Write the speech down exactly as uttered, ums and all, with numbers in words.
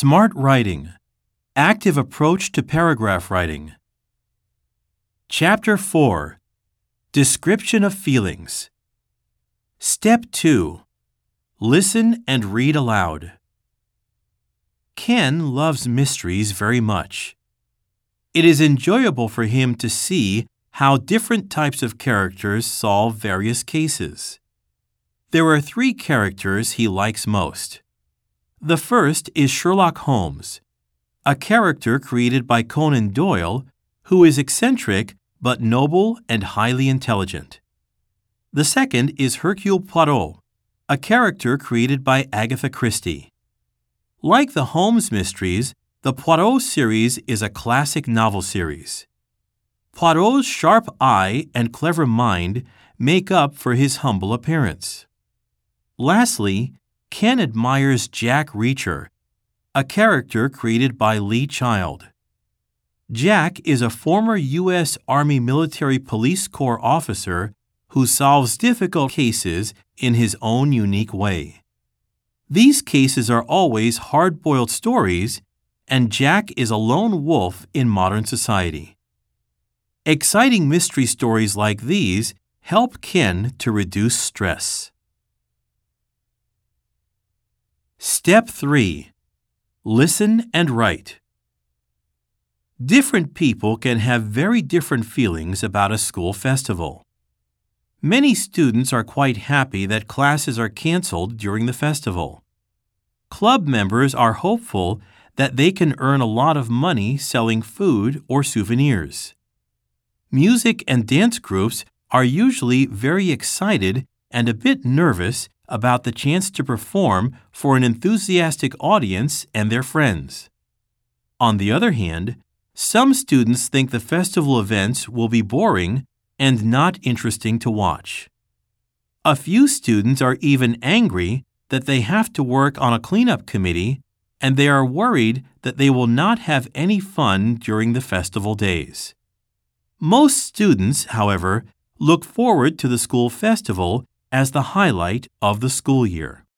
Smart writing. Active approach to paragraph writing. Chapter four. Description of feelings. Step two. Listen and read aloud. Ken loves mysteries very much. It is enjoyable for him to see how different types of characters solve various cases. There are three characters he likes most. The first is Sherlock Holmes, a character created by Conan Doyle who is eccentric but noble and highly intelligent. The second is Hercule Poirot, a character created by Agatha Christie. Like the Holmes mysteries, the Poirot series is a classic novel series. Poirot's sharp eye and clever mind make up for his humble appearance. Lastly, Ken admires Jack Reacher, a character created by Lee Child. Jack is a former U S Army Military Police Corps officer who solves difficult cases in his own unique way. These cases are always hard-boiled stories, and Jack is a lone wolf in modern society. Exciting mystery stories like these help Ken to reduce stress. Step three. Listen and write. Different people can have very different feelings about a school festival. Many students are quite happy that classes are canceled during the festival. Club members are hopeful that they can earn a lot of money selling food or souvenirs. Music and dance groups are usually very excited and a bit nervous about the chance to perform for an enthusiastic audience and their friends. On the other hand, some students think the festival events will be boring and not interesting to watch. A few students are even angry that they have to work on a cleanup committee, and they are worried that they will not have any fun during the festival days. Most students, however, look forward to the school festival as the highlight of the school year.